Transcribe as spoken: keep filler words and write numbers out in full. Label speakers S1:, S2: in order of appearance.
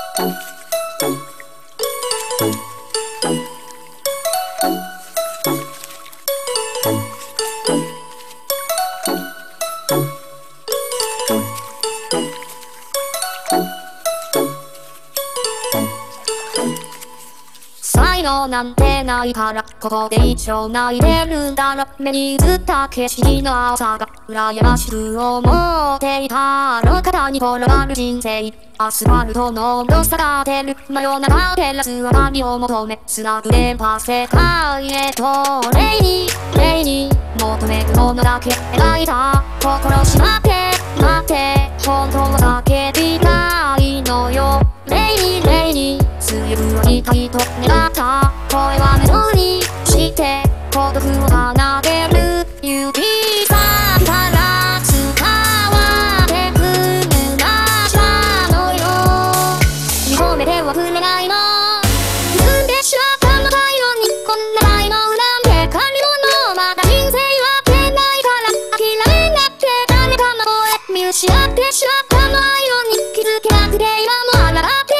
S1: 才能なんてないからここで一生泣いてるんだろ。目に映った景色の青さが羨ましく思っていた。路肩に転がる人生、アスファルトの温度下がってる真夜中照らす明かりを求めつなぐ電波世界へと。霊に霊に求めるものだけ描いた心しまって待って本当は叫びたいのよ。霊に霊に強く会いたいと願った声はメロディーして孤独を奏でる。指先から伝わってくるなしたのよ。見褒めてはくれないの。進んでしまったの太陽にこんな才能なんて借り物。まだ人生は出ないから諦めなくて誰かの声見失ってしまったの愛をに気づけなくて今もあらがって